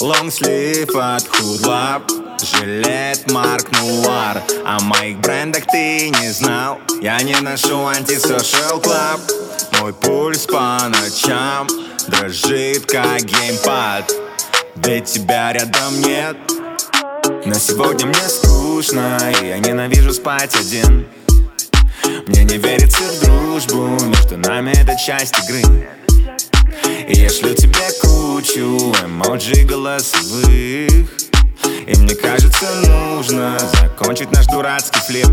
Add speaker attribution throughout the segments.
Speaker 1: лонгслив от Hood Lab, жилет Марк Нуар. О моих брендах ты не знал. Я не ношу антисошиал клаб. Мой пульс по ночам дрожит, как геймпад, ведь тебя рядом нет. Но сегодня мне скучно, и я ненавижу спать один. Мне не верится в дружбу, между нами это часть игры. И я шлю тебе кучу эмоджи голосовых. И мне кажется, нужно закончить наш дурацкий флип.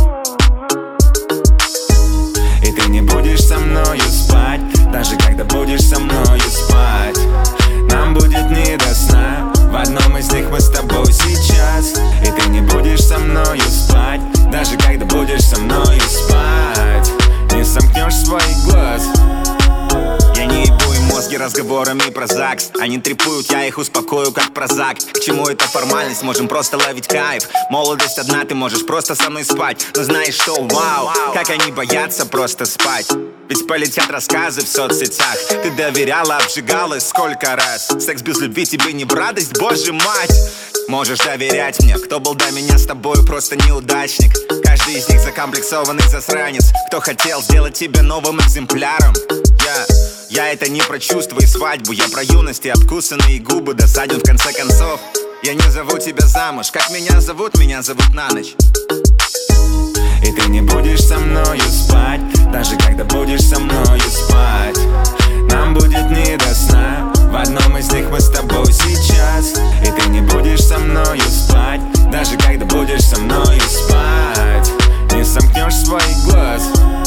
Speaker 1: И ты не будешь со мною спать, даже когда будешь со мною спать. Нам будет не до сна, в одном из них мы с тобой сейчас. И ты не будешь со мною спать, даже когда будешь со мною спать. Не сомкнешь своих глаз. Я не ебу им мозги разговорами про ЗАГС. Они трепуют, я их успокою, как прозак. К чему эта формальность, можем просто ловить кайф. Молодость одна, ты можешь просто со мной спать. Но знаешь что, вау, как они боятся просто спать. Ведь полетят рассказы в соцсетях. Ты доверяла, обжигалась сколько раз. Секс без любви тебе не в радость, боже мать. Можешь доверять мне, кто был до меня с тобой просто неудачник. Каждый из них закомплексованный засранец, кто хотел сделать тебя новым экземпляром. Я это не про чувства и свадьбу, я про юность и обкусанные губы, досаден в конце концов. Я не зову тебя замуж, как меня зовут на ночь. И ты не будешь со мною спать, даже когда будешь со мною спать. Нам будет не до сна, в одном из них мы с тобой сейчас. И ты не будешь со мною спать, даже когда будешь со мною спать. Не сомкнешь своих глаз.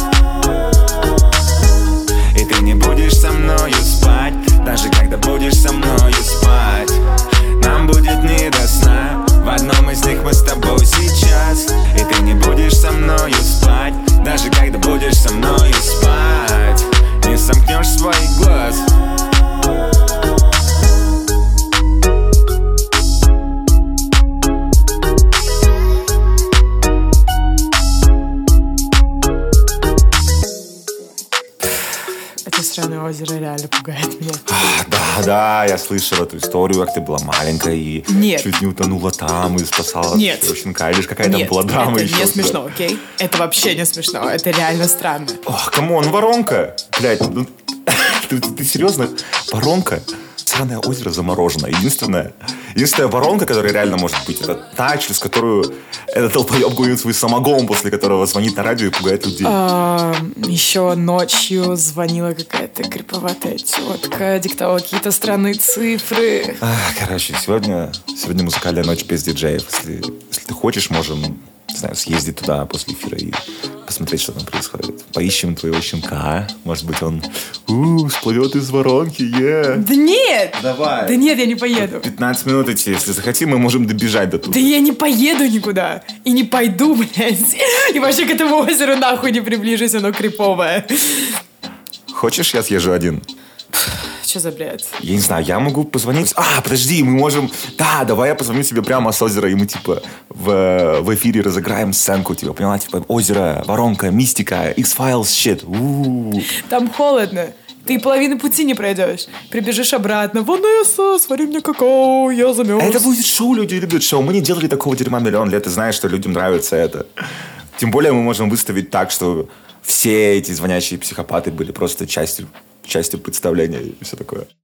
Speaker 1: И ты не будешь со мною спать, даже когда будешь со мною спать. Нам будет не до сна, в одном из них мы с тобой сейчас. И ты не будешь со мною спать, даже когда будешь со мною спать. Не сомкнешь своих глаз.
Speaker 2: Это сраное озеро реально пугает меня.
Speaker 1: Да, я слышал эту историю, как ты была маленькая и чуть не утонула там и спасала щенка. Или какая там была драма
Speaker 2: это
Speaker 1: еще.
Speaker 2: не смешно, окей? Это вообще не смешно, это реально странно.
Speaker 1: Ох, камон, воронка. Блядь, ну, ты серьезно? Воронка? Сраное озеро замороженное. Единственная воронка, которая реально может быть, это та, через которую этот толпоеб гонит свой самогон, после которого звонит на радио и пугает людей.
Speaker 2: Еще ночью звонила какая-то криповатая тетка, диктовала какие-то странные цифры.
Speaker 1: Короче, сегодня музыкальная ночь без диджеев. Если ты хочешь, можем, не знаю, съездить туда после эфира и посмотреть, что там происходит. Поищем твоего щенка. Может быть, он всплывет из воронки.
Speaker 2: Да нет!
Speaker 1: Давай.
Speaker 2: Да нет, я не поеду.
Speaker 1: 15 минут идти. Если захотим, мы можем добежать до туда.
Speaker 2: Да я не поеду никуда. И не пойду, блядь. И вообще к этому озеру нахуй не приближусь, оно криповое.
Speaker 1: Хочешь, я съезжу один?
Speaker 2: Что за бред?
Speaker 1: Я не знаю, я могу позвонить... подожди, мы можем... Да, давай я позвоню тебе прямо с озера, и мы, типа, в эфире разыграем сценку, типа, поняла? Типа, озеро, воронка, мистика, X-Files, shit.
Speaker 2: Там холодно. Ты половину пути не пройдешь. Прибежишь обратно. Ванесса, свари мне какао, я замерз.
Speaker 1: Это будет шоу, люди любят шоу. Мы не делали такого дерьма миллион лет, и знаешь, что людям нравится это. Тем более мы можем выставить так, что все эти звонящие психопаты были просто частью представления и все такое.